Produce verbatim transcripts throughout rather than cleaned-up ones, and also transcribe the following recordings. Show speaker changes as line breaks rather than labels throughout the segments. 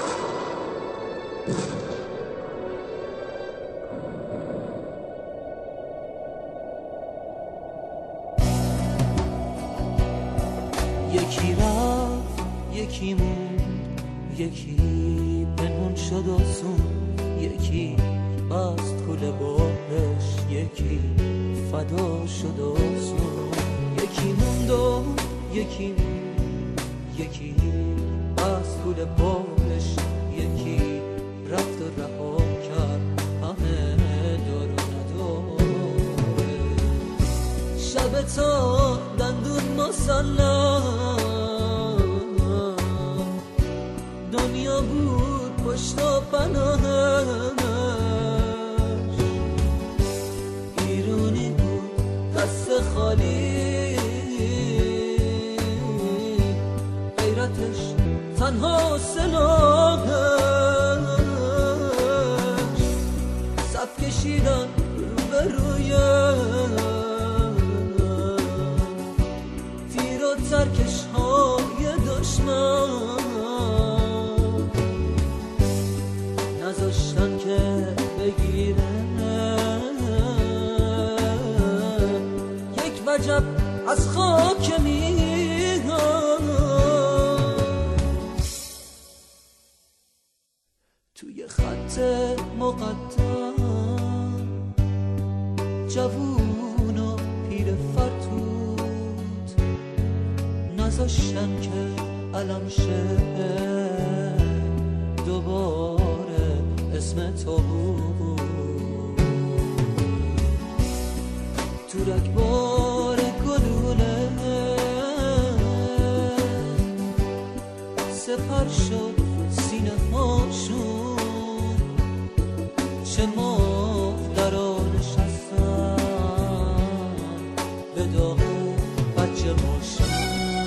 یکی رفت یکی موند، یکی پنهون شد آسون، یکی بست کل باهش، یکی فدا شد آسون. یکی موند و یکی موند، یکی بست کل باهش، یکی رفت و رها کرد همه دار و نداره. شب تا دندون مسلم دنیا بود پشت و پناهش، ایرونی بود دست خالی، غیرتش تنها سلاحش. صف کشیدن روبروی تیر و ترکش های دشمن، نذاشتن که بگیره یک وجب از خاک میهن. توی خط مقدم جوون و پیر فرتود، نذاشتن که علم شه دوباره اسم تو بود. تو رگبار گلوله سپر شد سینه هاشون، چه مقدران نشستن به داغ بچه باشن.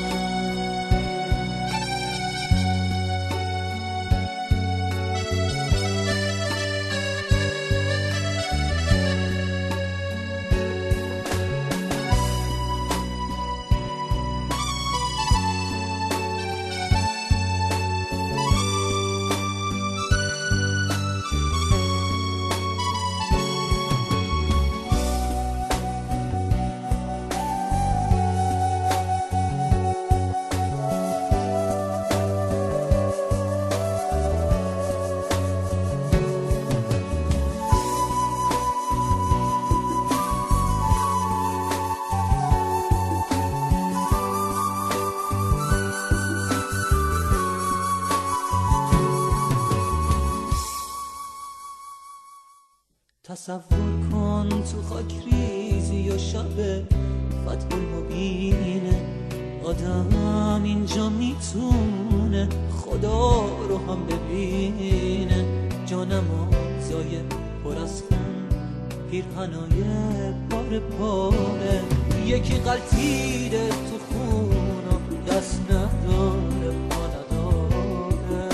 تصور کن تو خاک ریزی و شب فتح المبینه، آدم اینجا میتونه خدا رو هم ببینه. جانمازای پر از خون، پیرهنای پاره پاره، یکی غلطیده تو خون و دست نداره پا نداره.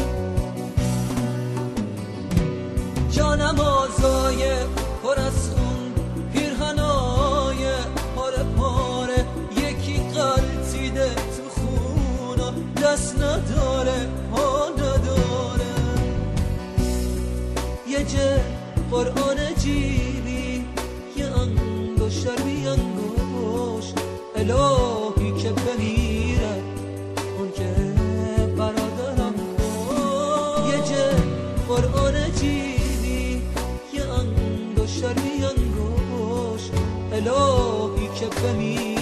جانمازای پر از خون، پیرهنای پاره پاره، یکی غلطیده تو خون و دست نداره پا نداره. یه جه قرآن جیبی، یه انگشتر بی انگشت، الهی که بمیره اون که برادرم کن. یه جه قرآن جیبی، یه انگشتر بی انگشت، الهی که بمیره